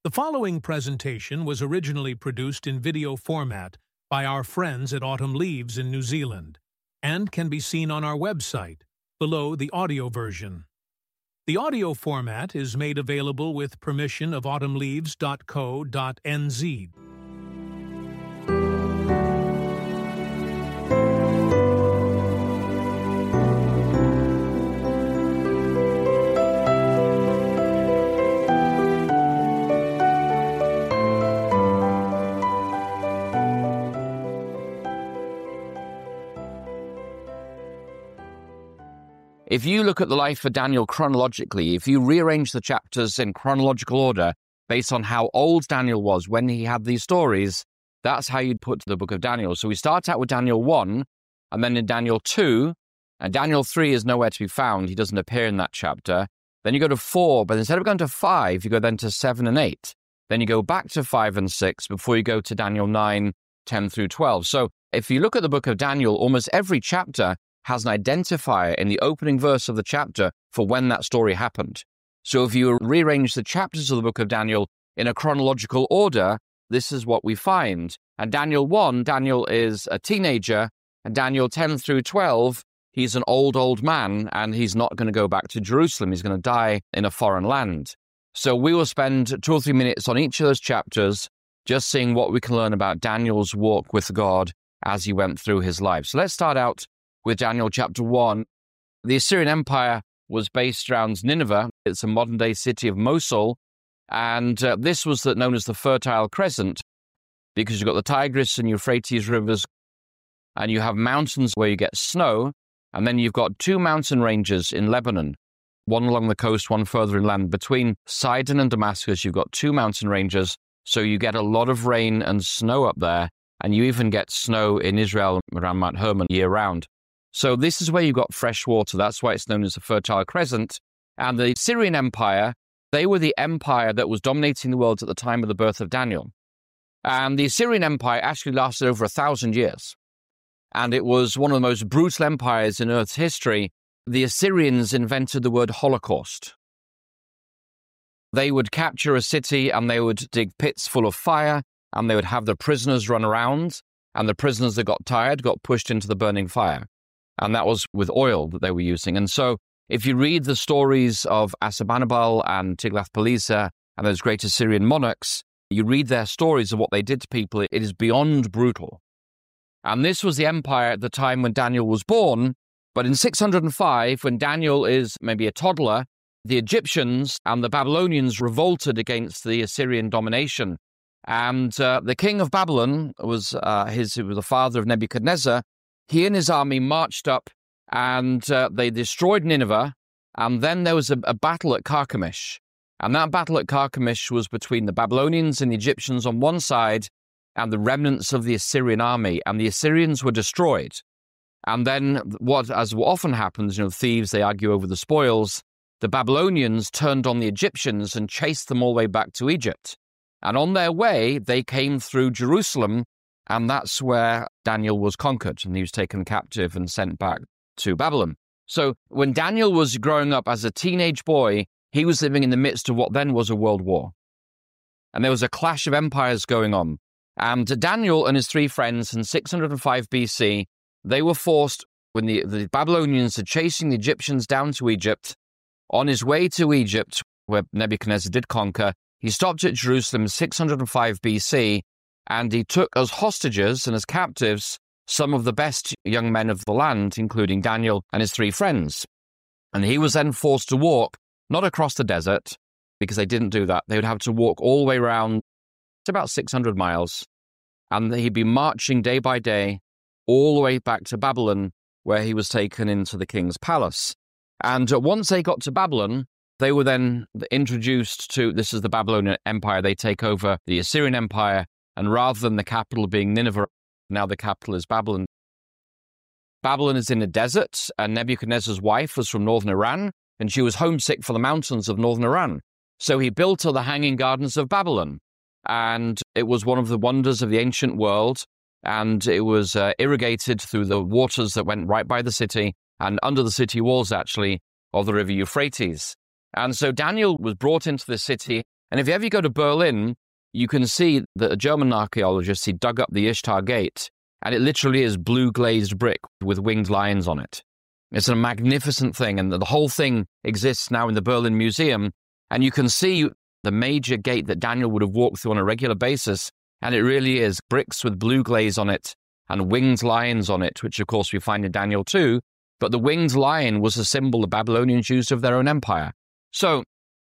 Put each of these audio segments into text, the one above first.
The following presentation was originally produced in video format by our friends at Autumn Leaves in New Zealand and can be seen on our website, below the audio version. The audio format is made available with permission of autumnleaves.co.nz. If you look at the life of Daniel chronologically, if you rearrange the chapters in chronological order based on how old Daniel was when he had these stories, that's how you'd put the book of Daniel. So we start out with Daniel 1, and then in Daniel 2, and Daniel 3 is nowhere to be found. He doesn't appear in that chapter. Then you go to 4, but instead of going to 5, you go then to 7 and 8. Then you go back to 5 and 6 before you go to Daniel 9, 10 through 12. So if you look at the book of Daniel, almost every chapter has an identifier in the opening verse of the chapter for when that story happened. So if you rearrange the chapters of the book of Daniel in a chronological order, this is what we find. And Daniel 1, Daniel is a teenager, and Daniel 10 through 12, he's an old man, and he's not going to go back to Jerusalem. He's going to die in a foreign land. So we will spend 2 or 3 minutes on each of those chapters, just seeing what we can learn about Daniel's walk with God as he went through his life. So let's start out with Daniel chapter 1. The Assyrian Empire was based around Nineveh. It's a modern-day city of Mosul, and this was known as the Fertile Crescent because you've got the Tigris and Euphrates rivers, and you have mountains where you get snow, and then you've got 2 mountain ranges in Lebanon, one along the coast, one further inland. Between Sidon and Damascus, you've got 2 mountain ranges, so you get a lot of rain and snow up there, and you even get snow in Israel around Mount Hermon year-round. So this is where you've got fresh water. That's why it's known as the Fertile Crescent. And the Assyrian Empire, they were the empire that was dominating the world at the time of the birth of Daniel. And the Assyrian Empire actually lasted over 1,000 years. And it was one of the most brutal empires in Earth's history. The Assyrians invented the word Holocaust. They would capture a city and they would dig pits full of fire, and they would have the prisoners run around, and the prisoners that got tired got pushed into the burning fire. And that was with oil that they were using. And so if you read the stories of Assurbanipal and Tiglath-Pileser and those great Assyrian monarchs, you read their stories of what they did to people, it is beyond brutal. And this was the empire at the time when Daniel was born. But in 605, when Daniel is maybe a toddler, the Egyptians and the Babylonians revolted against the Assyrian domination. And the king of Babylon was the father of Nebuchadnezzar. He and his army marched up and they destroyed Nineveh. And then there was a battle at Carchemish. And that battle at Carchemish was between the Babylonians and the Egyptians on one side and the remnants of the Assyrian army. And the Assyrians were destroyed. And then as often happens, thieves, they argue over the spoils. The Babylonians turned on the Egyptians and chased them all the way back to Egypt. And on their way, they came through Jerusalem. And that's where Daniel was conquered, and he was taken captive and sent back to Babylon. So when Daniel was growing up as a teenage boy, he was living in the midst of what then was a world war. And there was a clash of empires going on. And Daniel and his 3 friends in 605 BC, they were forced, when the Babylonians are chasing the Egyptians down to Egypt, on his way to Egypt, where Nebuchadnezzar did conquer, he stopped at Jerusalem in 605 BC, and he took as hostages and as captives some of the best young men of the land, including Daniel and his 3 friends. And he was then forced to walk, not across the desert, because they didn't do that. They would have to walk all the way around, it's about 600 miles. And he'd be marching day by day all the way back to Babylon, where he was taken into the king's palace. And once they got to Babylon, they were then introduced to, this is the Babylonian Empire, they take over the Assyrian Empire. And rather than the capital being Nineveh, now the capital is Babylon. Babylon is in a desert, and Nebuchadnezzar's wife was from northern Iran, and she was homesick for the mountains of northern Iran. So he built her the Hanging Gardens of Babylon, and it was one of the wonders of the ancient world, and it was irrigated through the waters that went right by the city, and under the city walls, actually, of the river Euphrates. And so Daniel was brought into the city, And if you ever go to Berlin, you can see that a German archaeologist, he dug up the Ishtar Gate, and it literally is blue glazed brick with winged lions on it. It's a magnificent thing, and the whole thing exists now in the Berlin Museum, and you can see the major gate that Daniel would have walked through on a regular basis, and it really is bricks with blue glaze on it and winged lions on it, which of course we find in Daniel 2, but the winged lion was a symbol the Babylonians used of their own empire. So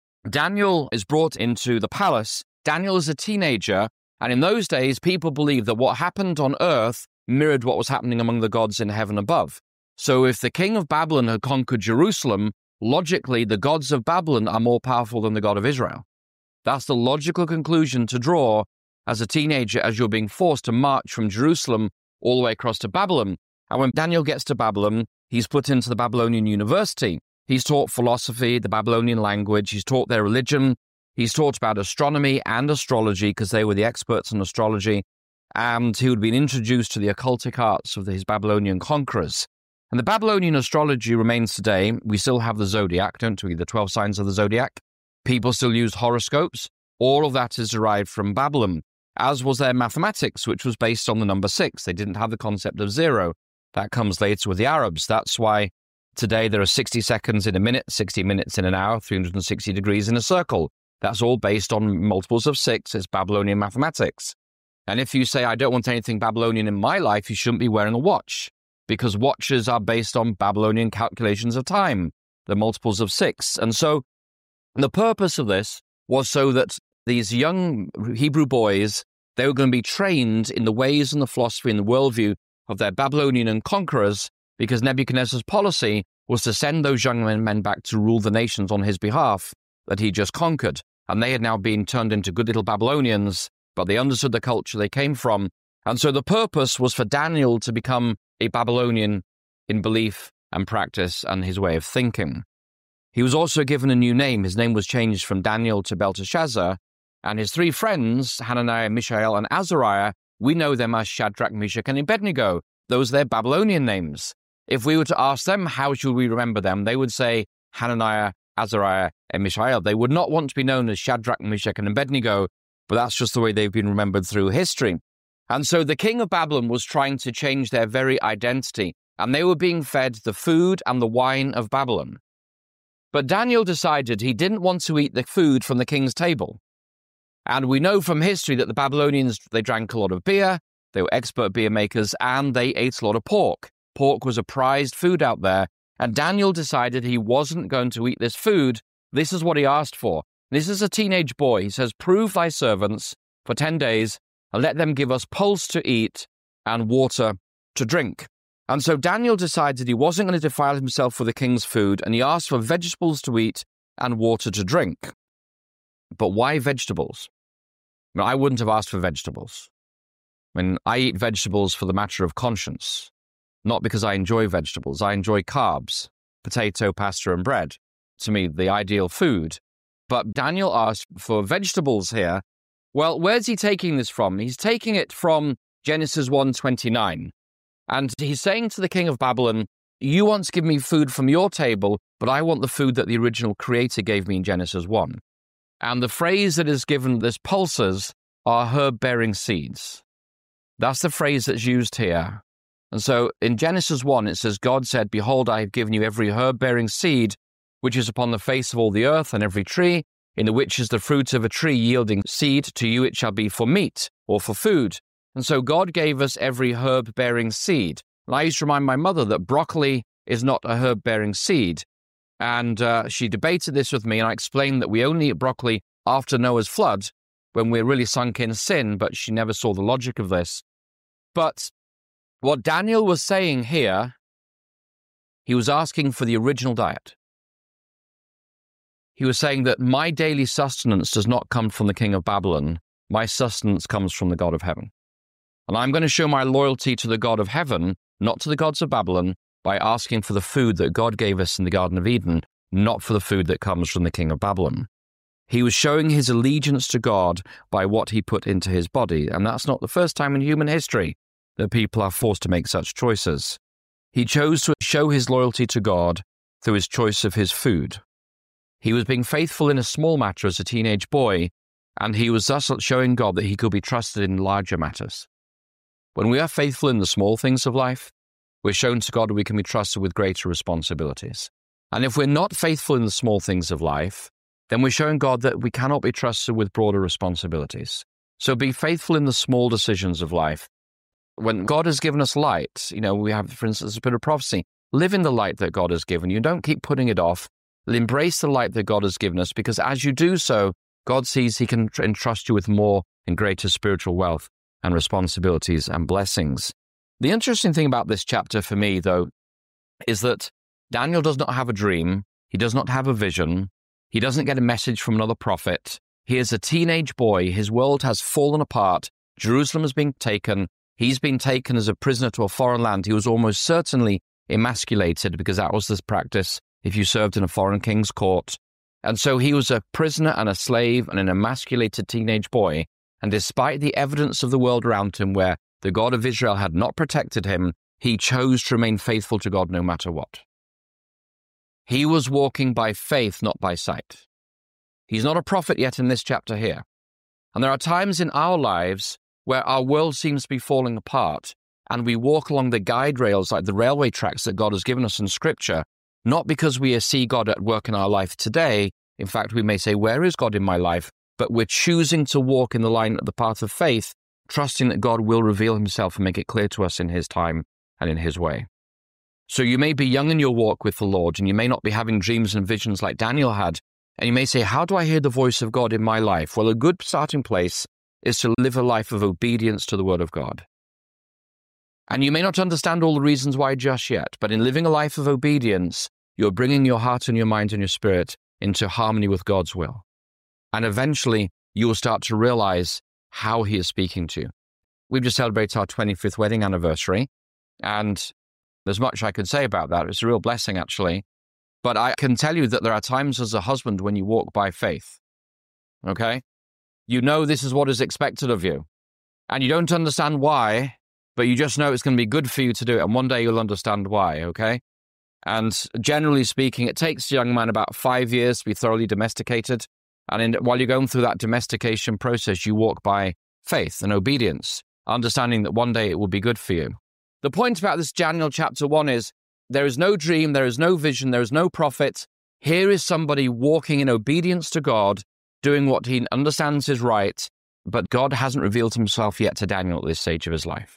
Daniel is brought into the palace. Daniel is a teenager, and in those days, people believed that what happened on earth mirrored what was happening among the gods in heaven above. So if the king of Babylon had conquered Jerusalem, logically, the gods of Babylon are more powerful than the God of Israel. That's the logical conclusion to draw as a teenager as you're being forced to march from Jerusalem all the way across to Babylon. And when Daniel gets to Babylon, he's put into the Babylonian university. He's taught philosophy, the Babylonian language. He's taught their religion. He's taught about astronomy and astrology because they were the experts in astrology. And he would have been introduced to the occultic arts of his Babylonian conquerors. And the Babylonian astrology remains today. We still have the zodiac, don't we? The 12 signs of the zodiac. People still use horoscopes. All of that is derived from Babylon, as was their mathematics, which was based on the number 6. They didn't have the concept of 0. That comes later with the Arabs. That's why today there are 60 seconds in a minute, 60 minutes in an hour, 360 degrees in a circle. That's all based on multiples of 6. It's Babylonian mathematics. And if you say, I don't want anything Babylonian in my life, you shouldn't be wearing a watch, because watches are based on Babylonian calculations of time, the multiples of 6. And so the purpose of this was so that these young Hebrew boys, they were going to be trained in the ways and the philosophy and the worldview of their Babylonian conquerors, because Nebuchadnezzar's policy was to send those young men back to rule the nations on his behalf that he just conquered. And they had now been turned into good little Babylonians, but they understood the culture they came from. And so the purpose was for Daniel to become a Babylonian in belief and practice and his way of thinking. He was also given a new name. His name was changed from Daniel to Belteshazzar, and his 3 friends, Hananiah, Mishael, and Azariah, we know them as Shadrach, Meshach, and Abednego. Those are their Babylonian names. If we were to ask them, how should we remember them? They would say Hananiah, Azariah, and Mishael. They would not want to be known as Shadrach, Meshach, and Abednego, but that's just the way they've been remembered through history. And so the king of Babylon was trying to change their very identity, and they were being fed the food and the wine of Babylon. But Daniel decided he didn't want to eat the food from the king's table. And we know from history that the Babylonians, they drank a lot of beer, they were expert beer makers, and they ate a lot of pork. Pork was a prized food out there, and Daniel decided he wasn't going to eat this food. This is what he asked for. This is a teenage boy. He says, prove thy servants for 10 days, and let them give us pulse to eat and water to drink. And so Daniel decided he wasn't going to defile himself with the king's food, and he asked for vegetables to eat and water to drink. But why vegetables? I wouldn't have asked for vegetables. I eat vegetables for the matter of conscience, not because I enjoy vegetables. I enjoy carbs, potato, pasta, and bread. To me, the ideal food. But Daniel asked for vegetables here. Well, where's he taking this from? He's taking it from Genesis 1:29. And he's saying to the king of Babylon, you want to give me food from your table, but I want the food that the original creator gave me in Genesis 1. And the phrase that is given, this pulses, are herb-bearing seeds. That's the phrase that's used here. And so in Genesis 1, it says, God said, behold, I have given you every herb-bearing seed, which is upon the face of all the earth, and every tree, in the which is the fruit of a tree yielding seed, to you it shall be for meat, or for food. And so God gave us every herb-bearing seed. And I used to remind my mother that broccoli is not a herb-bearing seed. And she debated this with me, and I explained that we only eat broccoli after Noah's flood, when we're really sunk in sin, but she never saw the logic of this. But what Daniel was saying here, he was asking for the original diet. He was saying that my daily sustenance does not come from the king of Babylon. My sustenance comes from the God of heaven. And I'm going to show my loyalty to the God of heaven, not to the gods of Babylon, by asking for the food that God gave us in the Garden of Eden, not for the food that comes from the king of Babylon. He was showing his allegiance to God by what he put into his body, and that's not the first time in human history that people are forced to make such choices. He chose to show his loyalty to God through his choice of his food. He was being faithful in a small matter as a teenage boy, and he was thus showing God that he could be trusted in larger matters. When we are faithful in the small things of life, we're shown to God that we can be trusted with greater responsibilities. And if we're not faithful in the small things of life, then we're showing God that we cannot be trusted with broader responsibilities. So be faithful in the small decisions of life. When God has given us light, we have, for instance, a bit of prophecy. Live in the light that God has given you. Don't keep putting it off. Embrace the light that God has given us, because as you do so, God sees he can entrust you with more and greater spiritual wealth and responsibilities and blessings. The interesting thing about this chapter for me, though, is that Daniel does not have a dream. He does not have a vision. He doesn't get a message from another prophet. He is a teenage boy. His world has fallen apart. Jerusalem has been taken. He's been taken as a prisoner to a foreign land. He was almost certainly emasculated, because that was the practice if you served in a foreign king's court. And so he was a prisoner and a slave and an emasculated teenage boy. And despite the evidence of the world around him where the God of Israel had not protected him, he chose to remain faithful to God no matter what. He was walking by faith, not by sight. He's not a prophet yet in this chapter here. And there are times in our lives where our world seems to be falling apart, and we walk along the guide rails like the railway tracks that God has given us in Scripture, not because we see God at work in our life today. In fact, we may say, where is God in my life? But we're choosing to walk in the line of the path of faith, trusting that God will reveal himself and make it clear to us in his time and in his way. So you may be young in your walk with the Lord, and you may not be having dreams and visions like Daniel had, and you may say, how do I hear the voice of God in my life? Well, a good starting place is to live a life of obedience to the word of God. And you may not understand all the reasons why just yet, but in living a life of obedience, you're bringing your heart and your mind and your spirit into harmony with God's will. And eventually, you will start to realize how he is speaking to you. We've just celebrated our 25th wedding anniversary, and there's much I could say about that. It's a real blessing, actually. But I can tell you that there are times as a husband when you walk by faith, okay? You know this is what is expected of you, and you don't understand why, but you just know it's going to be good for you to do it, and one day you'll understand why, okay? And generally speaking, it takes a young man about 5 years to be thoroughly domesticated, and while you're going through that domestication process, you walk by faith and obedience, understanding that one day it will be good for you. The point about this Daniel chapter 1 is there is no dream, there is no vision, there is no prophet. Here is somebody walking in obedience to God, doing what he understands is right, but God hasn't revealed himself yet to Daniel at this stage of his life.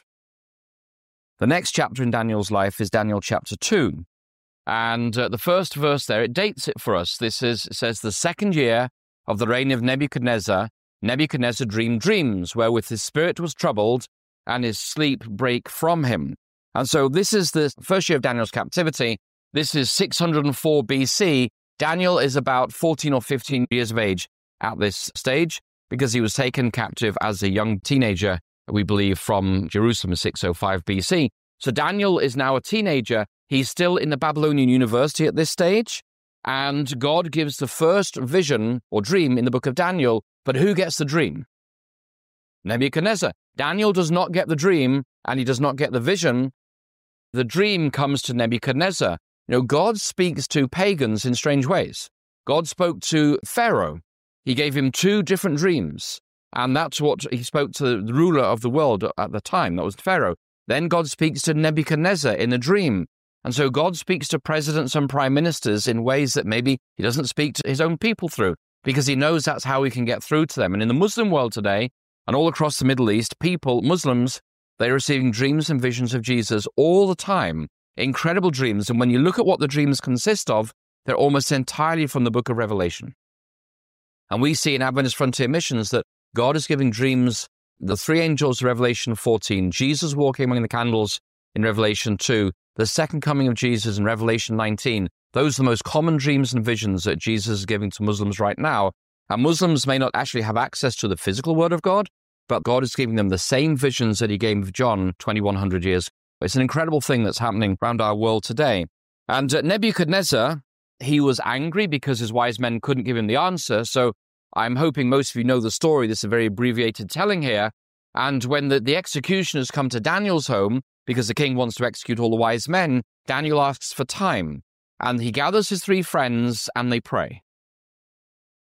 The next chapter in Daniel's life is Daniel chapter 2. And the first verse there, it dates it for us. It says, the second year of the reign of Nebuchadnezzar, Nebuchadnezzar dreamed dreams, wherewith his spirit was troubled, and his sleep brake from him. And so this is the first year of Daniel's captivity. This is 604 BC. Daniel is about 14 or 15 years of age at this stage, because he was taken captive as a young teenager, we believe, from Jerusalem in 605 BC. So Daniel is now a teenager. He's still in the Babylonian University at this stage, and God gives the first vision or dream in the book of Daniel. But who gets the dream? Nebuchadnezzar. Daniel does not get the dream, and he does not get the vision. The dream comes to Nebuchadnezzar. God speaks to pagans in strange ways. God spoke to Pharaoh. He gave him 2 different dreams, and that's what he spoke to the ruler of the world at the time. That was Pharaoh. Then God speaks to Nebuchadnezzar in a dream. And so God speaks to presidents and prime ministers in ways that maybe he doesn't speak to his own people through, because he knows that's how he can get through to them. And in the Muslim world today, and all across the Middle East, Muslims, they're receiving dreams and visions of Jesus all the time. Incredible dreams. And when you look at what the dreams consist of, they're almost entirely from the book of Revelation. And we see in Adventist Frontier Missions that God is giving dreams, the 3 angels of Revelation 14, Jesus walking among the candles in Revelation 2, the second coming of Jesus in Revelation 19. Those are the most common dreams and visions that Jesus is giving to Muslims right now. And Muslims may not actually have access to the physical word of God, but God is giving them the same visions that he gave John 2,100 years. It's an incredible thing that's happening around our world today. And Nebuchadnezzar, he was angry because his wise men couldn't give him the answer. So I'm hoping most of you know the story. This is a very abbreviated telling here. And when the executioners come to Daniel's home, because the king wants to execute all the wise men, Daniel asks for time. And he gathers his 3 friends and they pray.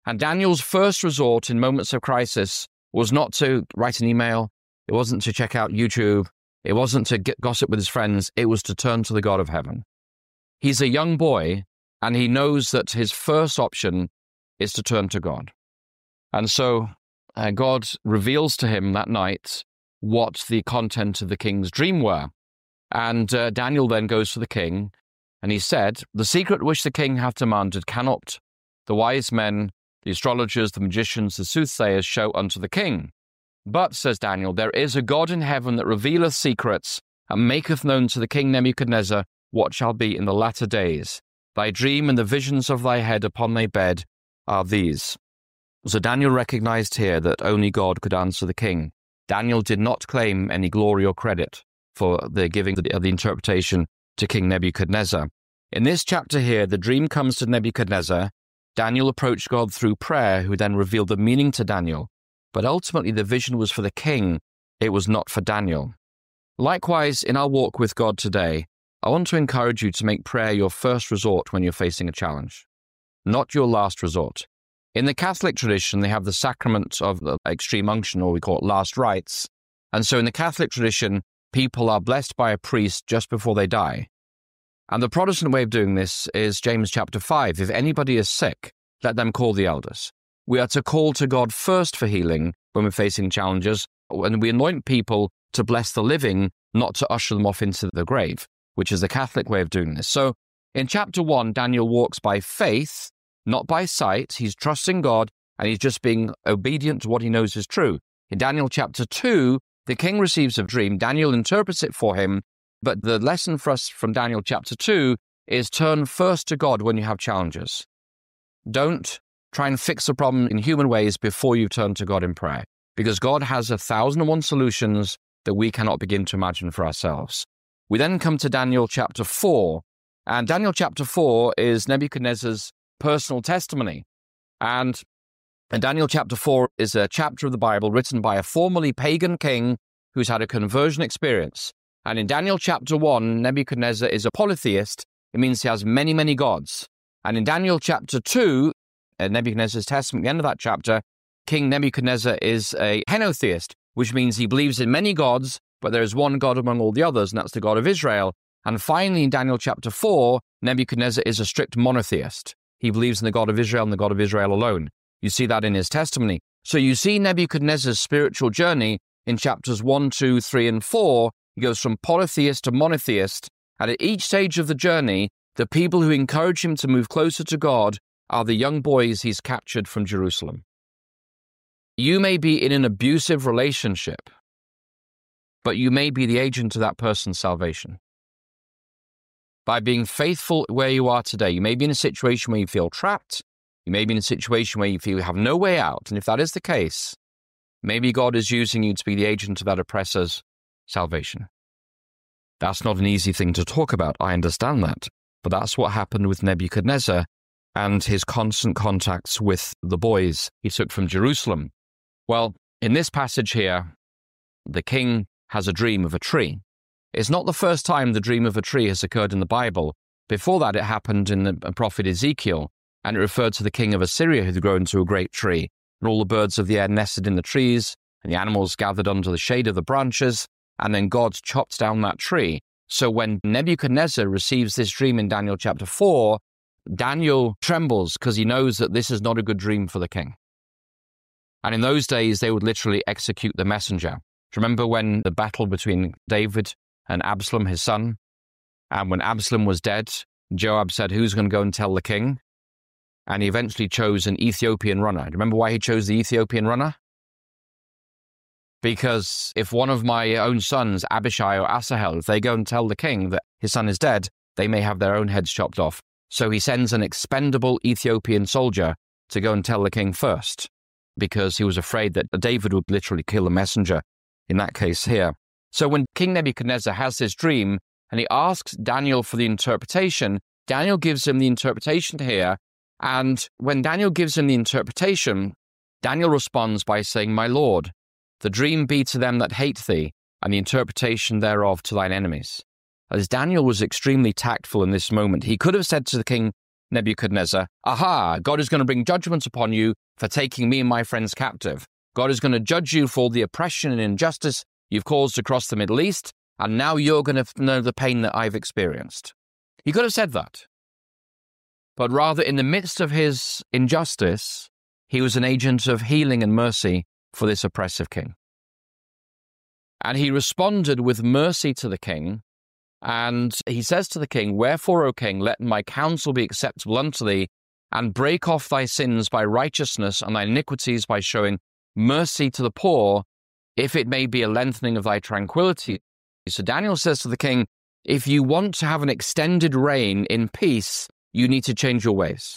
And Daniel's first resort in moments of crisis was not to write an email. It wasn't to check out YouTube. It wasn't to gossip with his friends. It was to turn to the God of heaven. He's a young boy, and he knows that his first option is to turn to God. And so God reveals to him that night what the content of the king's dream were. And Daniel then goes to the king, and he said, "The secret which the king hath demanded cannot the wise men, the astrologers, the magicians, the soothsayers show unto the king. But," says Daniel, "there is a God in heaven that revealeth secrets, and maketh known to the king Nebuchadnezzar what shall be in the latter days. Thy dream and the visions of thy head upon thy bed are these." So Daniel recognized here that only God could answer the king. Daniel did not claim any glory or credit for the giving of the interpretation to King Nebuchadnezzar. In this chapter here, the dream comes to Nebuchadnezzar. Daniel approached God through prayer, who then revealed the meaning to Daniel. But ultimately, the vision was for the king. It was not for Daniel. Likewise, in our walk with God today, I want to encourage you to make prayer your first resort when you're facing a challenge, not your last resort. In the Catholic tradition, they have the sacrament of the extreme unction, or we call it last rites. And so in the Catholic tradition, people are blessed by a priest just before they die. And the Protestant way of doing this is James chapter 5. If anybody is sick, let them call the elders. We are to call to God first for healing when we're facing challenges, and we anoint people to bless the living, not to usher them off into the grave, which is the Catholic way of doing this. So in chapter 1, Daniel walks by faith, not by sight. He's trusting God, and he's just being obedient to what he knows is true. In Daniel chapter 2, the king receives a dream. Daniel interprets it for him. But the lesson for us from Daniel chapter 2 is turn first to God when you have challenges. Don't try and fix the problem in human ways before you turn to God in prayer, because God has 1,001 solutions that we cannot begin to imagine for ourselves. We then come to Daniel chapter 4, and Daniel chapter 4 is Nebuchadnezzar's personal testimony. And Daniel chapter 4 is a chapter of the Bible written by a formerly pagan king who's had a conversion experience. And in Daniel chapter 1, Nebuchadnezzar is a polytheist. It means he has many, many gods. And in Daniel chapter 2, Nebuchadnezzar's testimony, at the end of that chapter, King Nebuchadnezzar is a henotheist, which means he believes in many gods, but there is one God among all the others, and that's the God of Israel. And finally, in Daniel chapter 4, Nebuchadnezzar is a strict monotheist. He believes in the God of Israel and the God of Israel alone. You see that in his testimony. So you see Nebuchadnezzar's spiritual journey in chapters 1, 2, 3, and 4. He goes from polytheist to monotheist, and at each stage of the journey, the people who encourage him to move closer to God are the young boys he's captured from Jerusalem. You may be in an abusive relationship, but you may be the agent of that person's salvation. By being faithful where you are today, you may be in a situation where you feel trapped. You may be in a situation where you feel you have no way out. And if that is the case, maybe God is using you to be the agent of that oppressor's salvation. That's not an easy thing to talk about. I understand that. But that's what happened with Nebuchadnezzar and his constant contacts with the boys he took from Jerusalem. Well, in this passage here, the king has a dream of a tree. It's not the first time the dream of a tree has occurred in the Bible. Before that, it happened in the prophet Ezekiel, and it referred to the king of Assyria who had grown to a great tree, and all the birds of the air nested in the trees, and the animals gathered under the shade of the branches, and then God chopped down that tree. So when Nebuchadnezzar receives this dream in Daniel chapter 4, Daniel trembles because he knows that this is not a good dream for the king. And in those days, they would literally execute the messenger. Do you remember when the battle between David and Absalom, his son? And when Absalom was dead, Joab said, who's going to go and tell the king? And he eventually chose an Ethiopian runner. Do you remember why he chose the Ethiopian runner? Because if one of my own sons, Abishai or Asahel, if they go and tell the king that his son is dead, they may have their own heads chopped off. So he sends an expendable Ethiopian soldier to go and tell the king first, because he was afraid that David would literally kill a messenger in that case here. So when King Nebuchadnezzar has this dream and he asks Daniel for the interpretation, Daniel gives him the interpretation here. And when Daniel gives him the interpretation, Daniel responds by saying, my Lord, the dream be to them that hate thee, and the interpretation thereof to thine enemies. As Daniel was extremely tactful in this moment, he could have said to the king Nebuchadnezzar, aha, God is going to bring judgment upon you for taking me and my friends captive. God is going to judge you for the oppression and injustice you've caused across the Middle East, and now you're going to know the pain that I've experienced. He could have said that. But rather, in the midst of his injustice, he was an agent of healing and mercy for this oppressive king. And he responded with mercy to the king, and he says to the king, "Wherefore, O king, let my counsel be acceptable unto thee, and break off thy sins by righteousness and thy iniquities by showing mercy to the poor, if it may be a lengthening of thy tranquility." So Daniel says to the king, if you want to have an extended reign in peace, you need to change your ways.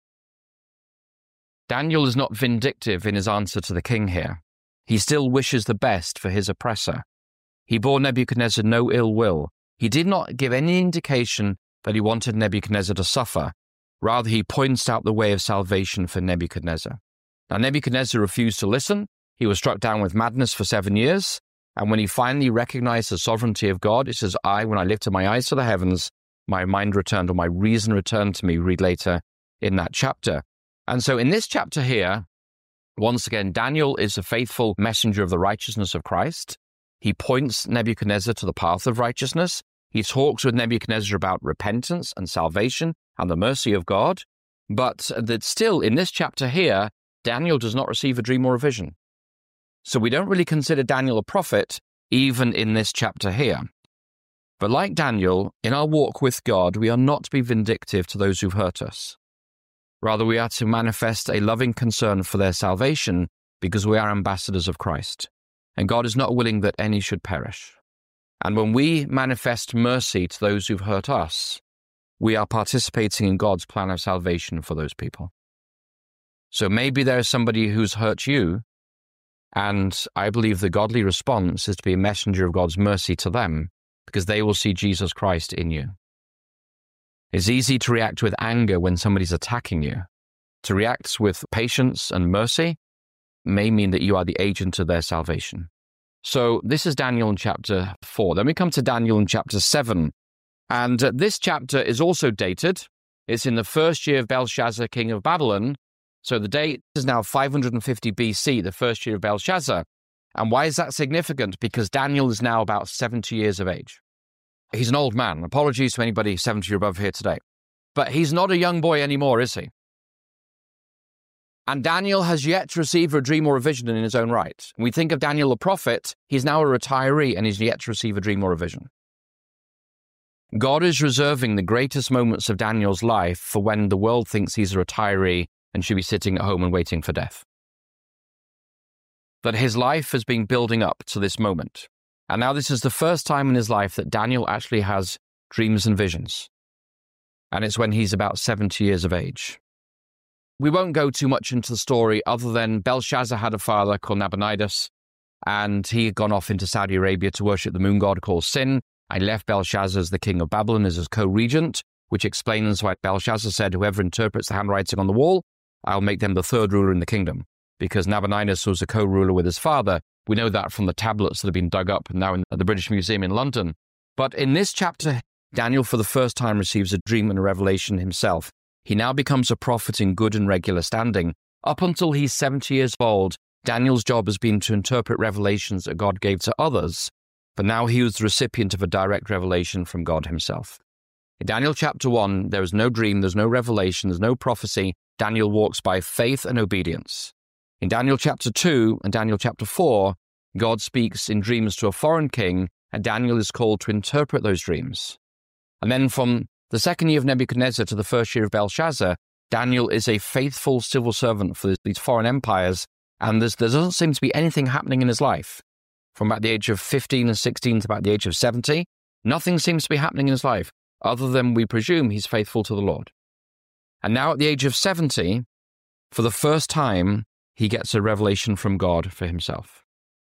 Daniel is not vindictive in his answer to the king here. He still wishes the best for his oppressor. He bore Nebuchadnezzar no ill will. He did not give any indication that he wanted Nebuchadnezzar to suffer. Rather, he points out the way of salvation for Nebuchadnezzar. Now, Nebuchadnezzar refused to listen. He was struck down with madness for 7 years. And when he finally recognized the sovereignty of God, it says, when I lifted my eyes to the heavens, my mind returned, or my reason returned to me, read later in that chapter. And so in this chapter here, once again, Daniel is a faithful messenger of the righteousness of Christ. He points Nebuchadnezzar to the path of righteousness. He talks with Nebuchadnezzar about repentance and salvation and the mercy of God. But that still, in this chapter here, Daniel does not receive a dream or a vision. So we don't really consider Daniel a prophet, even in this chapter here. But like Daniel, in our walk with God, we are not to be vindictive to those who've hurt us. Rather, we are to manifest a loving concern for their salvation because we are ambassadors of Christ. And God is not willing that any should perish. And when we manifest mercy to those who've hurt us, we are participating in God's plan of salvation for those people. So maybe there's somebody who's hurt you, and I believe the godly response is to be a messenger of God's mercy to them, because they will see Jesus Christ in you. It's easy to react with anger when somebody's attacking you. To react with patience and mercy may mean that you are the agent of their salvation. So this is Daniel in chapter 4. Then we come to Daniel in chapter 7. And this chapter is also dated. It's in the first year of Belshazzar, king of Babylon. So the date is now 550 BC, the first year of Belshazzar. And why is that significant? Because Daniel is now about 70 years of age. He's an old man. Apologies to anybody 70 or above here today. But he's not a young boy anymore, is he? And Daniel has yet to receive a dream or a vision in his own right. When we think of Daniel the prophet, he's now a retiree and he's yet to receive a dream or a vision. God is reserving the greatest moments of Daniel's life for when the world thinks he's a retiree and should be sitting at home and waiting for death. That his life has been building up to this moment. And now this is the first time in his life that Daniel actually has dreams and visions. And it's when he's about 70 years of age. We won't go too much into the story other than Belshazzar had a father called Nabonidus, and he had gone off into Saudi Arabia to worship the moon god called Sin. I left Belshazzar as the king of Babylon as his co-regent, which explains why Belshazzar said, whoever interprets the handwriting on the wall, I'll make them the third ruler in the kingdom. Because Nabonidus was a co-ruler with his father. We know that from the tablets that have been dug up now in the British Museum in London. But in this chapter, Daniel for the first time receives a dream and a revelation himself. He now becomes a prophet in good and regular standing. Up until he's 70 years old, Daniel's job has been to interpret revelations that God gave to others, but now he was the recipient of a direct revelation from God himself. In Daniel chapter 1, there is no dream, there's no revelation, there's no prophecy. Daniel walks by faith and obedience. In Daniel chapter 2 and Daniel chapter 4, God speaks in dreams to a foreign king, and Daniel is called to interpret those dreams. And then from the second year of Nebuchadnezzar to the first year of Belshazzar, Daniel is a faithful civil servant for these foreign empires, and there doesn't seem to be anything happening in his life. From about the age of 15 and 16 to about the age of 70, nothing seems to be happening in his life, other than we presume he's faithful to the Lord. And now at the age of 70, for the first time, he gets a revelation from God for himself.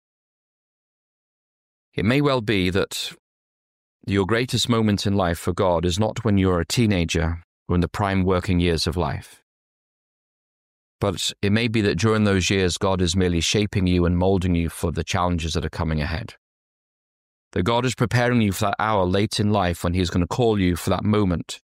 It may well be that your greatest moment in life for God is not when you're a teenager or in the prime working years of life. But it may be that during those years, God is merely shaping you and molding you for the challenges that are coming ahead. That God is preparing you for that hour late in life when he's going to call you for that moment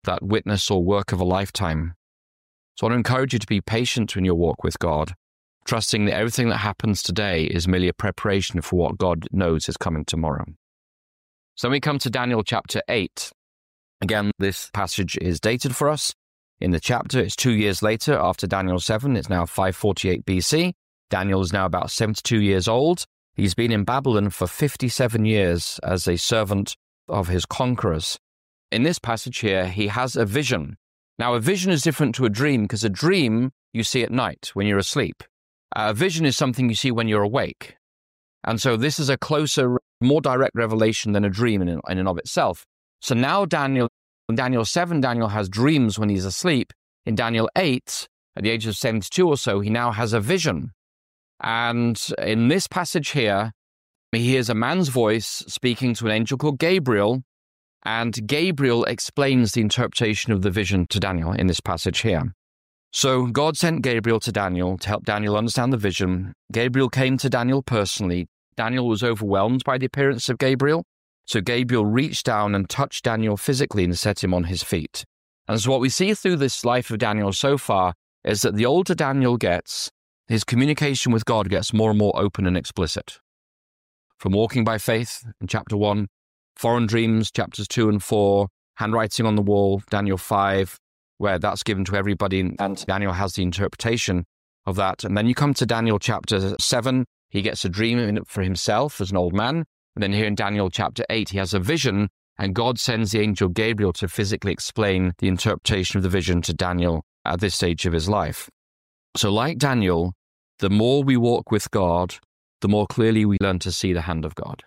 that witness or work of a lifetime. So I want to encourage you to be patient in your walk with God, trusting that everything that happens today is merely a preparation for what God knows is coming tomorrow. So we come to Daniel chapter 8. Again, this passage is dated for us. In the chapter, it's 2 years later after Daniel 7. It's now 548 BC. Daniel is now about 72 years old. He's been in Babylon for 57 years as a servant of his conquerors. In this passage here, he has a vision. Now, a vision is different to a dream because a dream you see at night when you're asleep. A vision is something you see when you're awake. And so this is a closer, more direct revelation than a dream in and of itself. So now in Daniel 7, Daniel has dreams when he's asleep. In Daniel 8, at the age of 72 or so, he now has a vision. And in this passage here, he hears a man's voice speaking to an angel called Gabriel, and Gabriel explains the interpretation of the vision to Daniel in this passage here. So God sent Gabriel to Daniel to help Daniel understand the vision. Gabriel came to Daniel personally. Daniel was overwhelmed by the appearance of Gabriel. So Gabriel reached down and touched Daniel physically and set him on his feet. And so what we see through this life of Daniel so far is that the older Daniel gets, his communication with God gets more and more open and explicit. From walking by faith in chapter 1, foreign dreams, chapters 2 and 4, handwriting on the wall, Daniel 5, where that's given to everybody, and Daniel has the interpretation of that. And then you come to Daniel chapter 7, he gets a dream for himself as an old man. And then here in Daniel chapter 8, he has a vision, and God sends the angel Gabriel to physically explain the interpretation of the vision to Daniel at this stage of his life. So like Daniel, the more we walk with God, the more clearly we learn to see the hand of God.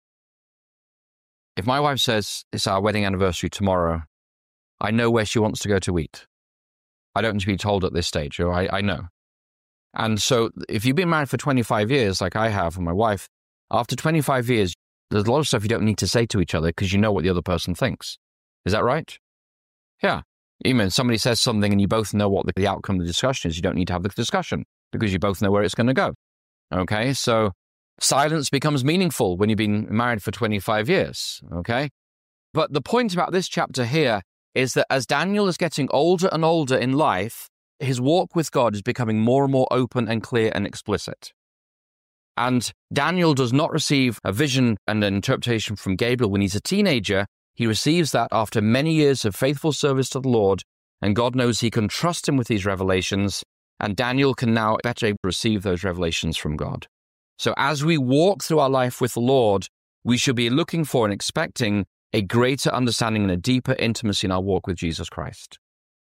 If my wife says it's our wedding anniversary tomorrow, I know where she wants to go to eat. I don't need to be told at this stage, or I know. And so if you've been married for 25 years, like I have with my wife, after 25 years, there's a lot of stuff you don't need to say to each other because you know what the other person thinks. Is that right? Yeah. Even if somebody says something and you both know what the outcome of the discussion is, you don't need to have the discussion because you both know where it's going to go. Okay, so silence becomes meaningful when you've been married for 25 years, okay? But the point about this chapter here is that as Daniel is getting older and older in life, his walk with God is becoming more and more open and clear and explicit. And Daniel does not receive a vision and an interpretation from Gabriel when he's a teenager. He receives that after many years of faithful service to the Lord, and God knows he can trust him with these revelations, and Daniel can now better receive those revelations from God. So as we walk through our life with the Lord, we should be looking for and expecting a greater understanding and a deeper intimacy in our walk with Jesus Christ.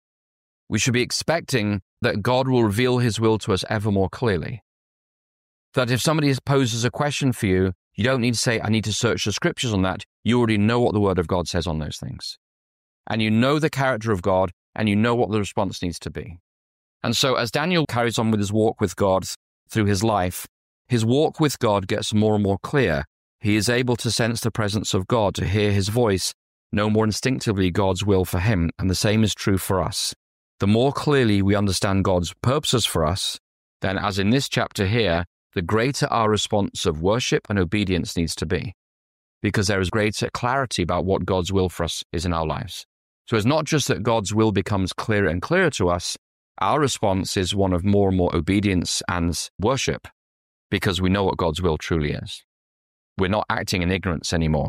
We should be expecting that God will reveal his will to us ever more clearly. That if somebody poses a question for you, you don't need to say, I need to search the scriptures on that. You already know what the word of God says on those things. And you know the character of God, and you know what the response needs to be. And so as Daniel carries on with his walk with God through his life, his walk with God gets more and more clear. He is able to sense the presence of God, to hear his voice, know more instinctively God's will for him, and the same is true for us. The more clearly we understand God's purposes for us, then as in this chapter here, the greater our response of worship and obedience needs to be, because there is greater clarity about what God's will for us is in our lives. So it's not just that God's will becomes clearer and clearer to us, our response is one of more and more obedience and worship, because we know what God's will truly is. We're not acting in ignorance anymore.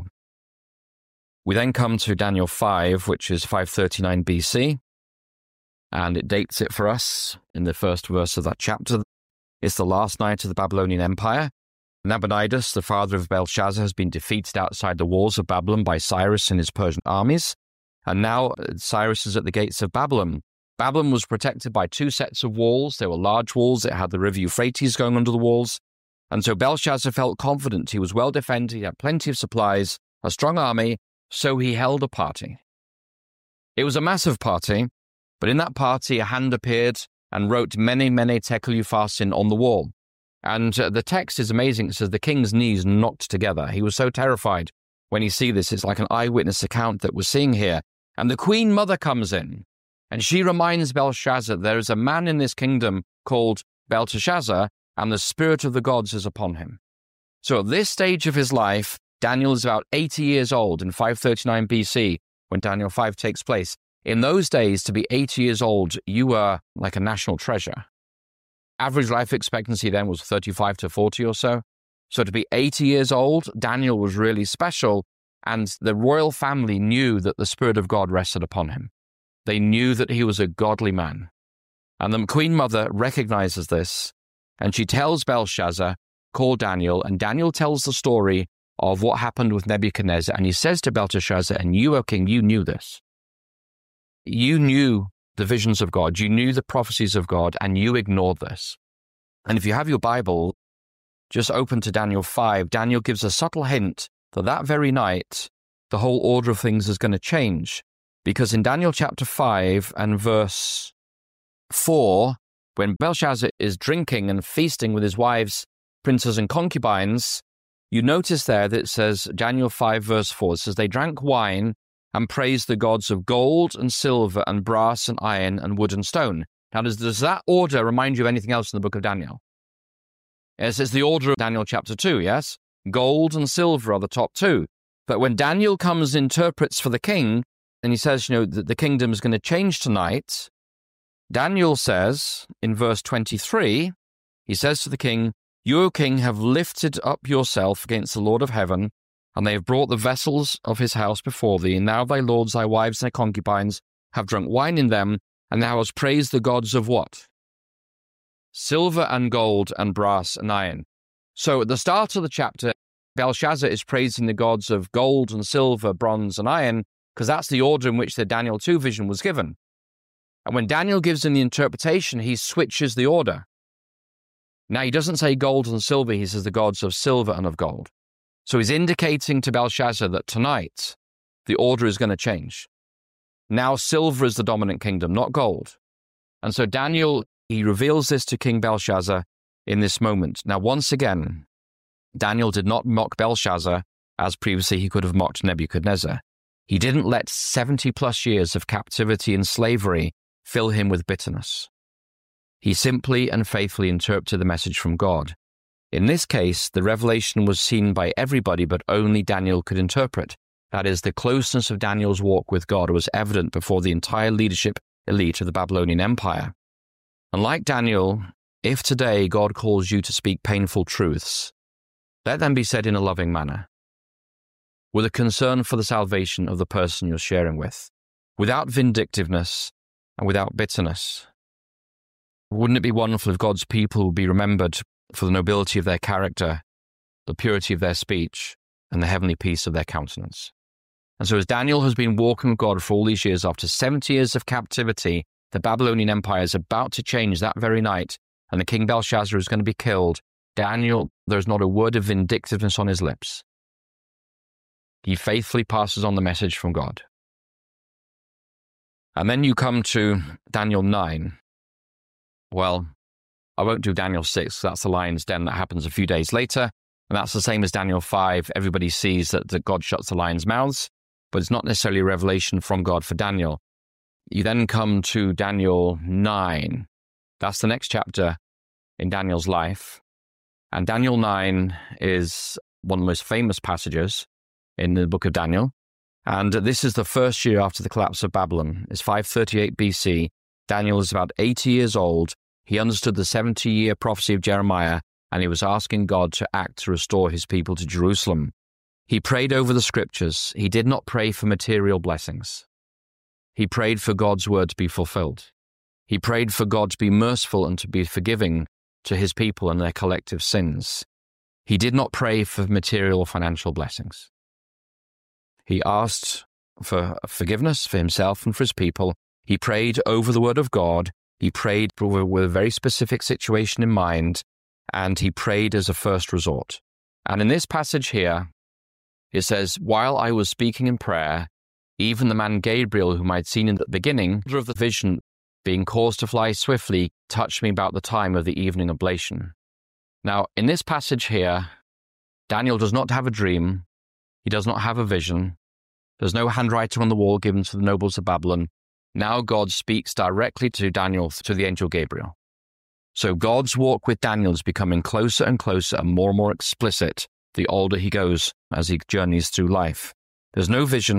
We then come to Daniel 5, which is 539 BC, and it dates it for us in the first verse of that chapter. It's the last night of the Babylonian Empire. Nabonidus, the father of Belshazzar, has been defeated outside the walls of Babylon by Cyrus and his Persian armies, and now Cyrus is at the gates of Babylon. Babylon was protected by two sets of walls. They were large walls. It had the river Euphrates going under the walls. And so Belshazzar felt confident. He was well defended. He had plenty of supplies, a strong army, so he held a party. It was a massive party, but in that party a hand appeared and wrote many, many tekel upharsin on the wall. And the text is amazing. It says the king's knees knocked together. He was so terrified when he see this. It's like an eyewitness account that we're seeing here. And the queen mother comes in, and she reminds Belshazzar there is a man in this kingdom called Belteshazzar, and the spirit of the gods is upon him. So at this stage of his life, Daniel is about 80 years old in 539 BC, when Daniel 5 takes place. In those days, to be 80 years old, you were like a national treasure. Average life expectancy then was 35 to 40 or so. So to be 80 years old, Daniel was really special, and the royal family knew that the Spirit of God rested upon him. They knew that he was a godly man. And the Queen Mother recognizes this, and she tells Belshazzar, call Daniel, and Daniel tells the story of what happened with Nebuchadnezzar, and he says to Belteshazzar, and you, O king, you knew this. You knew the visions of God, you knew the prophecies of God, and you ignored this. And if you have your Bible, just open to Daniel 5. Daniel gives a subtle hint that very night, the whole order of things is going to change. Because in Daniel chapter 5 and verse 4, when Belshazzar is drinking and feasting with his wives, princes and concubines, you notice there that it says, Daniel 5 verse 4, it says, they drank wine and praised the gods of gold and silver and brass and iron and wood and stone. Now, does that order remind you of anything else in the book of Daniel? Yes, it's the order of Daniel chapter 2, yes? Gold and silver are the top two. But when Daniel comes and interprets for the king, and he says, that the kingdom is going to change tonight, Daniel says in verse 23, he says to the king, you, O king, have lifted up yourself against the Lord of heaven, and they have brought the vessels of his house before thee, and now thy lords, thy wives, and thy concubines have drunk wine in them, and thou hast praised the gods of what? Silver and gold and brass and iron. So at the start of the chapter, Belshazzar is praising the gods of gold and silver, bronze and iron, because that's the order in which the Daniel 2 vision was given. And when Daniel gives him the interpretation, he switches the order. Now, he doesn't say gold and silver, he says the gods of silver and of gold. So he's indicating to Belshazzar that tonight, the order is going to change. Now silver is the dominant kingdom, not gold. And so Daniel, he reveals this to King Belshazzar in this moment. Now, once again, Daniel did not mock Belshazzar as previously he could have mocked Nebuchadnezzar. He didn't let 70 plus years of captivity and slavery fill him with bitterness. He simply and faithfully interpreted the message from God. In this case, the revelation was seen by everybody, but only Daniel could interpret. That is, the closeness of Daniel's walk with God was evident before the entire leadership elite of the Babylonian Empire. And like Daniel, if today God calls you to speak painful truths, let them be said in a loving manner, with a concern for the salvation of the person you're sharing with, without vindictiveness and without bitterness. Wouldn't it be wonderful if God's people would be remembered for the nobility of their character, the purity of their speech, and the heavenly peace of their countenance? And so as Daniel has been walking with God for all these years, after 70 years of captivity, the Babylonian Empire is about to change that very night, and the King Belshazzar is going to be killed. Daniel, there's not a word of vindictiveness on his lips. He faithfully passes on the message from God. And then you come to Daniel 9. Well, I won't do Daniel 6, that's the lion's den that happens a few days later, and that's the same as Daniel 5. Everybody sees that God shuts the lions' mouths, but it's not necessarily a revelation from God for Daniel. You then come to Daniel 9. That's the next chapter in Daniel's life. And Daniel 9 is one of the most famous passages in the book of Daniel. And this is the first year after the collapse of Babylon. It's 538 BC. Daniel is about 80 years old. He understood the 70-year prophecy of Jeremiah, and he was asking God to act to restore his people to Jerusalem. He prayed over the scriptures. He did not pray for material blessings. He prayed for God's word to be fulfilled. He prayed for God to be merciful and to be forgiving to his people and their collective sins. He did not pray for material or financial blessings. He asked for forgiveness for himself and for his people. He prayed over the word of God. He prayed with a very specific situation in mind, and he prayed as a first resort. And in this passage here, it says, while I was speaking in prayer, even the man Gabriel, whom I had seen in the beginning of the vision, being caused to fly swiftly, touched me about the time of the evening oblation. Now, in this passage here, Daniel does not have a dream. He does not have a vision. There's no handwriting on the wall given to the nobles of Babylon. Now God speaks directly to Daniel, to the angel Gabriel. So God's walk with Daniel is becoming closer and closer and more explicit the older he goes as he journeys through life. There's no vision,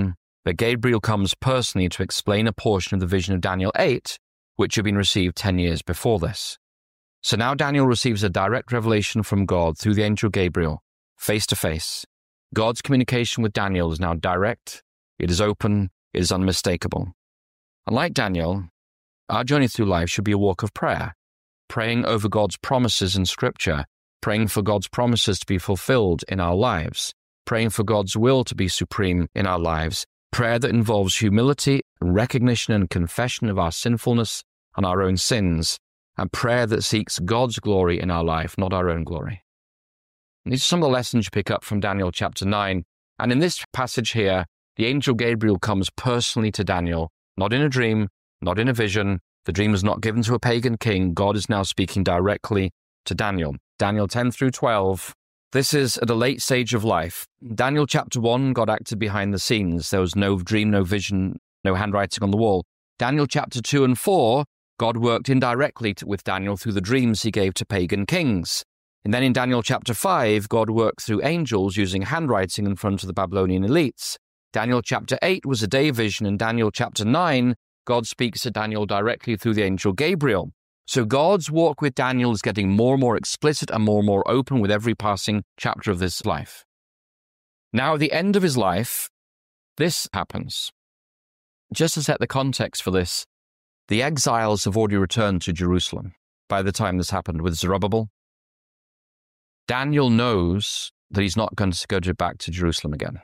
But Gabriel comes personally to explain a portion of the vision of Daniel 8, which had been received 10 years before this. So now Daniel receives a direct revelation from God through the angel Gabriel, face to face. God's communication with Daniel is now direct, it is open, it is unmistakable. And like Daniel, our journey through life should be a walk of prayer, praying over God's promises in Scripture, praying for God's promises to be fulfilled in our lives, praying for God's will to be supreme in our lives, prayer that involves humility, recognition and confession of our sinfulness and our own sins, and prayer that seeks God's glory in our life, not our own glory. And these are some of the lessons you pick up from Daniel chapter 9. And in this passage here, the angel Gabriel comes personally to Daniel, not in a dream, not in a vision. The dream was not given to a pagan king. God is now speaking directly to Daniel. Daniel 10 through 12. This is at a late stage of life. Daniel chapter 1, God acted behind the scenes. There was no dream, no vision, no handwriting on the wall. Daniel chapter 2 and 4, God worked indirectly with Daniel through the dreams he gave to pagan kings. And then in Daniel chapter 5, God worked through angels using handwriting in front of the Babylonian elites. Daniel chapter 8 was a day vision. In Daniel chapter 9, God speaks to Daniel directly through the angel Gabriel. So God's walk with Daniel is getting more and more explicit and more open with every passing chapter of this life. Now, at the end of his life, this happens. Just to set the context for this, the exiles have already returned to Jerusalem by the time this happened with Zerubbabel. Daniel knows that he's not going to go back to Jerusalem again.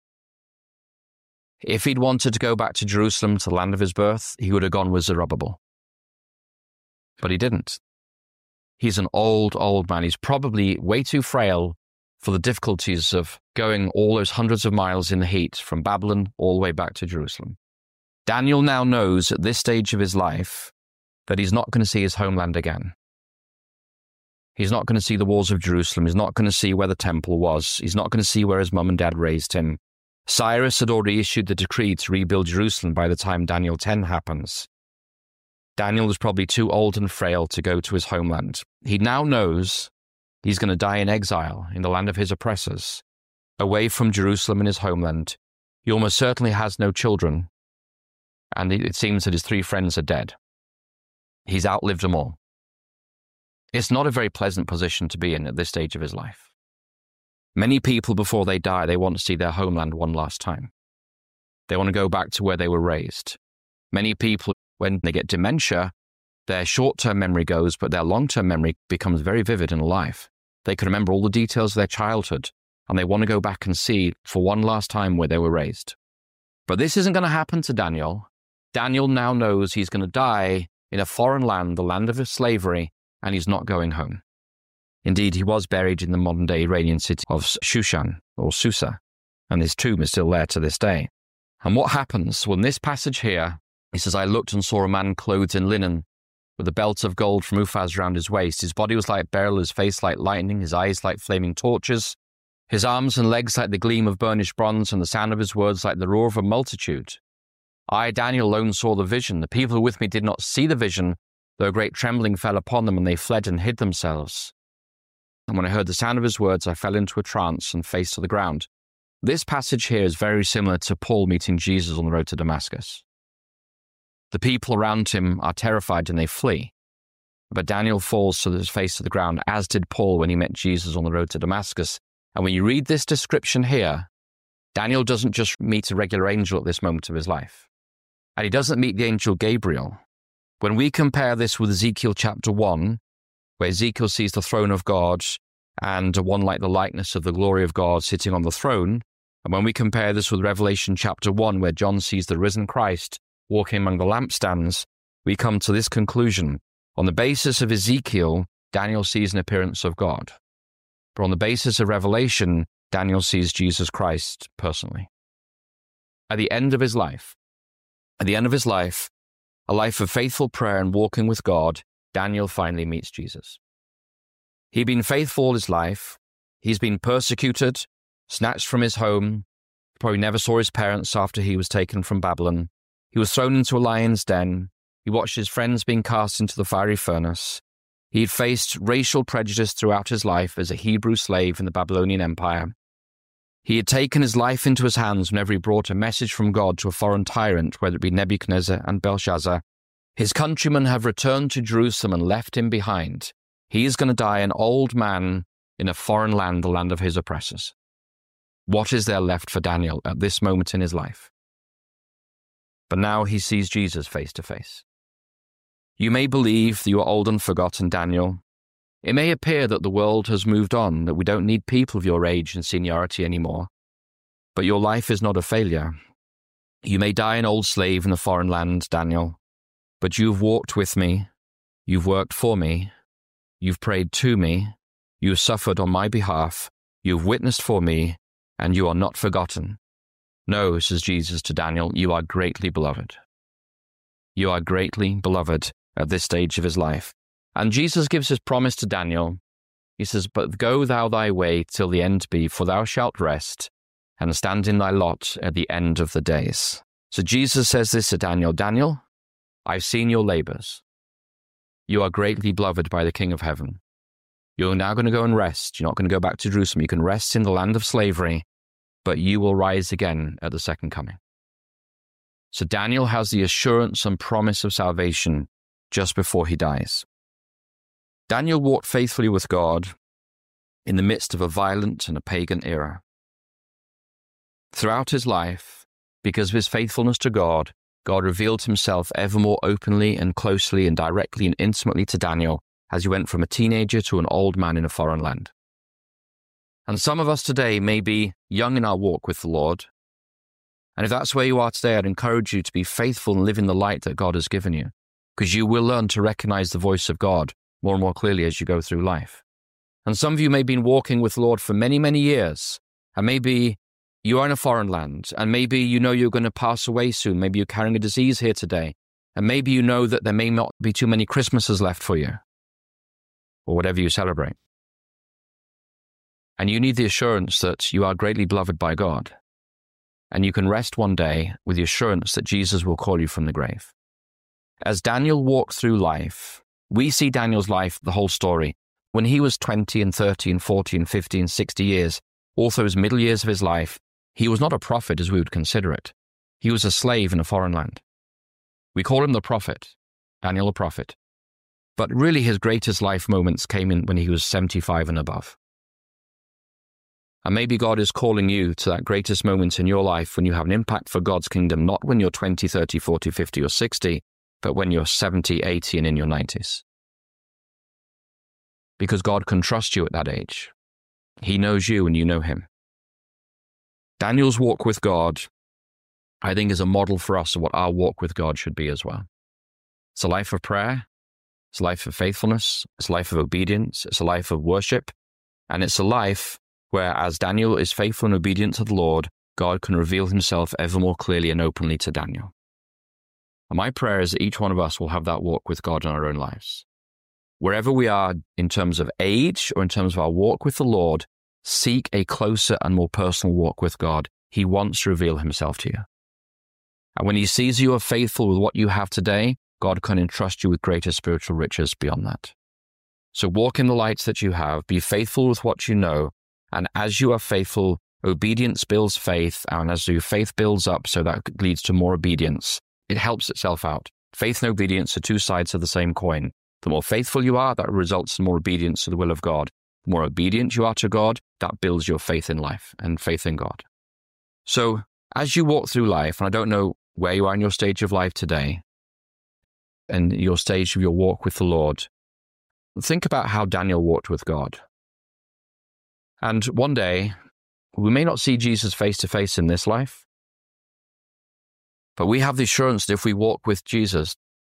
If he'd wanted to go back to Jerusalem, to the land of his birth, he would have gone with Zerubbabel. But he didn't. He's an old man. He's probably way too frail for the difficulties of going all those hundreds of miles in the heat from Babylon all the way back to Jerusalem. Daniel now knows at this stage of his life that he's not going to see his homeland again. He's not going to see the walls of Jerusalem. He's not going to see where the temple was. He's not going to see where his mum and dad raised him. Cyrus had already issued the decree to rebuild Jerusalem by the time Daniel 10 happens. Daniel was probably too old and frail to go to his homeland. He now knows he's going to die in exile in the land of his oppressors, away from Jerusalem and his homeland. He almost certainly has no children, and it seems that his 3 friends are dead. He's outlived them all. It's not a very pleasant position to be in at this stage of his life. Many people, before they die, they want to see their homeland one last time. They want to go back to where they were raised. Many people, when they get dementia, their short-term memory goes, but their long-term memory becomes very vivid in life. They can remember all the details of their childhood, and they want to go back and see for one last time where they were raised. But this isn't going to happen to Daniel. Daniel now knows he's going to die in a foreign land, the land of his slavery, and he's not going home. Indeed, he was buried in the modern-day Iranian city of Shushan, or Susa, and his tomb is still there to this day. And what happens? Well, in this passage here, he says, I looked and saw a man clothed in linen, with a belt of gold from Uphaz round his waist. His body was like beryl, his face like lightning, his eyes like flaming torches, his arms and legs like the gleam of burnished bronze, and the sound of his words like the roar of a multitude. I, Daniel, alone saw the vision. The people with me did not see the vision, though a great trembling fell upon them, and they fled and hid themselves. And when I heard the sound of his words, I fell into a trance and faced to the ground. This passage here is very similar to Paul meeting Jesus on the road to Damascus. The people around him are terrified and they flee. But Daniel falls to his face to the ground, as did Paul when he met Jesus on the road to Damascus. And when you read this description here, Daniel doesn't just meet a regular angel at this moment of his life. And he doesn't meet the angel Gabriel. When we compare this with Ezekiel chapter 1, where Ezekiel sees the throne of God and one like the likeness of the glory of God sitting on the throne, and when we compare this with Revelation chapter 1, where John sees the risen Christ walking among the lampstands, we come to this conclusion. On the basis of Ezekiel, Daniel sees an appearance of God. But on the basis of Revelation, Daniel sees Jesus Christ personally. At the end of his life, a life of faithful prayer and walking with God, Daniel finally meets Jesus. He'd been faithful all his life. He's been persecuted, snatched from his home, probably never saw his parents after he was taken from Babylon. He was thrown into a lion's den. He watched his friends being cast into the fiery furnace. He'd faced racial prejudice throughout his life as a Hebrew slave in the Babylonian Empire. He had taken his life into his hands whenever he brought a message from God to a foreign tyrant, whether it be Nebuchadnezzar and Belshazzar. His countrymen have returned to Jerusalem and left him behind. He is going to die an old man in a foreign land, the land of his oppressors. What is there left for Daniel at this moment in his life? But now he sees Jesus face to face. You may believe that you are old and forgotten, Daniel. It may appear that the world has moved on, that we don't need people of your age and seniority anymore. But your life is not a failure. You may die an old slave in a foreign land, Daniel, but you've walked with me, you've worked for me, you've prayed to me, you've suffered on my behalf, you've witnessed for me, and you are not forgotten. No, says Jesus to Daniel, you are greatly beloved. You are greatly beloved at this stage of his life. And Jesus gives his promise to Daniel. He says, but go thou thy way till the end be, for thou shalt rest, and stand in thy lot at the end of the days. So Jesus says this to Daniel, Daniel, I've seen your labors. You are greatly beloved by the King of Heaven. You're now going to go and rest. You're not going to go back to Jerusalem. You can rest in the land of slavery, but you will rise again at the second coming. So Daniel has the assurance and promise of salvation just before he dies. Daniel walked faithfully with God in the midst of a violent and a pagan era. Throughout his life, because of his faithfulness to God, God revealed himself ever more openly and closely and directly and intimately to Daniel as he went from a teenager to an old man in a foreign land. And some of us today may be young in our walk with the Lord. And if that's where you are today, I'd encourage you to be faithful and live in the light that God has given you, because you will learn to recognize the voice of God more and more clearly as you go through life. And some of you may have been walking with the Lord for many, many years, and maybe you are in a foreign land, and maybe you know you're going to pass away soon. Maybe you're carrying a disease here today, and maybe you know that there may not be too many Christmases left for you, or whatever you celebrate. And you need the assurance that you are greatly beloved by God, and you can rest one day with the assurance that Jesus will call you from the grave. As Daniel walked through life, we see Daniel's life, the whole story. When he was 20 and 30 and 40 and 50 and 60 years, all through his middle years of his life, he was not a prophet as we would consider it. He was a slave in a foreign land. We call him the prophet, Daniel the prophet. But really his greatest life moments came in when he was 75 and above. And maybe God is calling you to that greatest moment in your life when you have an impact for God's kingdom, not when you're 20, 30, 40, 50 or 60, but when you're 70, 80 and in your 90s. Because God can trust you at that age. He knows you and you know him. Daniel's walk with God, I think, is a model for us of what our walk with God should be as well. It's a life of prayer. It's a life of faithfulness. It's a life of obedience. It's a life of worship. And it's a life where, as Daniel is faithful and obedient to the Lord, God can reveal himself ever more clearly and openly to Daniel. And my prayer is that each one of us will have that walk with God in our own lives. Wherever we are in terms of age or in terms of our walk with the Lord, seek a closer and more personal walk with God. He wants to reveal himself to you. And when he sees you are faithful with what you have today, God can entrust you with greater spiritual riches beyond that. So walk in the lights that you have, be faithful with what you know, and as you are faithful, obedience builds faith, and as your faith builds up, so that leads to more obedience. It helps itself out. Faith and obedience are two sides of the same coin. The more faithful you are, that results in more obedience to the will of God. The more obedient you are to God, that builds your faith in life and faith in God. So as you walk through life, and I don't know where you are in your stage of life today, and your stage of your walk with the Lord, think about how Daniel walked with God. And one day, we may not see Jesus face to face in this life, but we have the assurance that if we walk with Jesus,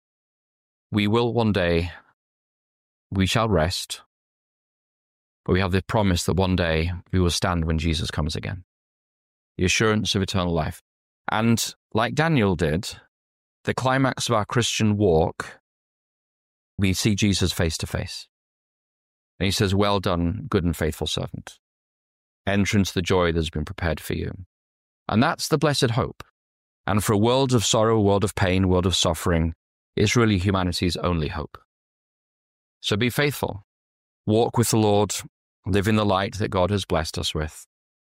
we will one day, we shall rest, but we have the promise that one day we will stand when Jesus comes again. The assurance of eternal life. And like Daniel did, the climax of our Christian walk, we see Jesus face to face. And he says, well done, good and faithful servant. Enter into the joy that has been prepared for you. And that's the blessed hope. And for a world of sorrow, a world of pain, a world of suffering, it's really humanity's only hope. So be faithful. Walk with the Lord. Live in the light that God has blessed us with.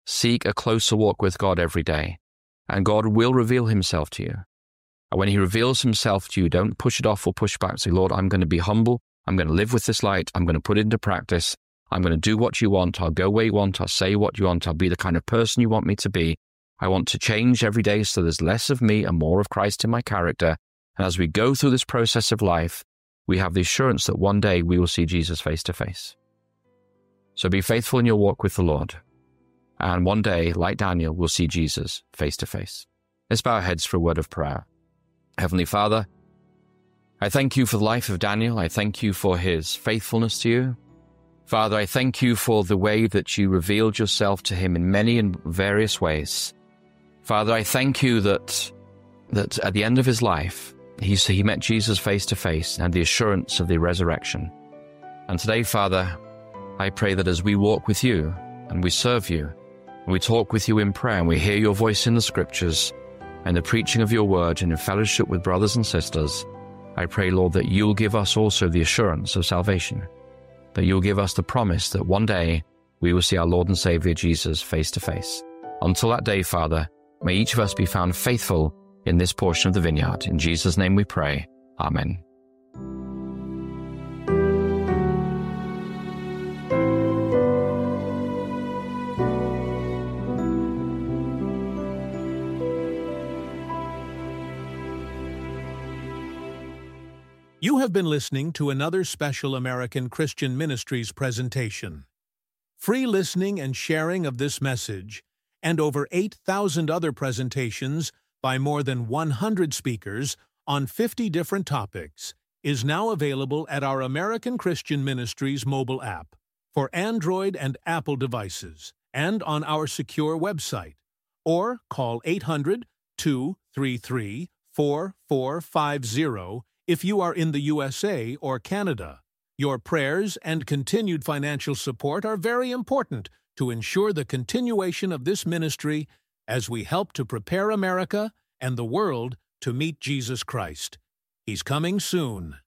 Seek a closer walk with God every day, and God will reveal himself to you. And when he reveals himself to you, don't push it off or push back. Say, Lord, I'm going to be humble. I'm going to live with this light. I'm going to put it into practice. I'm going to do what you want. I'll go where you want. I'll say what you want. I'll be the kind of person you want me to be. I want to change every day so there's less of me and more of Christ in my character. And as we go through this process of life, we have the assurance that one day we will see Jesus face to face. So be faithful in your walk with the Lord. And one day, like Daniel, we'll see Jesus face to face. Let's bow our heads for a word of prayer. Heavenly Father, I thank you for the life of Daniel. I thank you for his faithfulness to you. Father, I thank you for the way that you revealed yourself to him in many and various ways. Father, I thank you that at the end of his life, he met Jesus face to face and had the assurance of the resurrection. And today, Father, I pray that as we walk with you and we serve you, and we talk with you in prayer, and we hear your voice in the scriptures and the preaching of your word and in fellowship with brothers and sisters, I pray, Lord, that you'll give us also the assurance of salvation, that you'll give us the promise that one day we will see our Lord and Savior Jesus face to face. Until that day, Father, may each of us be found faithful in this portion of the vineyard. In Jesus' name we pray. Amen. You have been listening to another special American Christian Ministries presentation. Free listening and sharing of this message, and over 8,000 other presentations by more than 100 speakers on 50 different topics, is now available at our American Christian Ministries mobile app for Android and Apple devices, and on our secure website, or call 800-233-4450 if you are in the USA or Canada. Your prayers and continued financial support are very important to ensure the continuation of this ministry as we help to prepare America and the world to meet Jesus Christ. He's coming soon.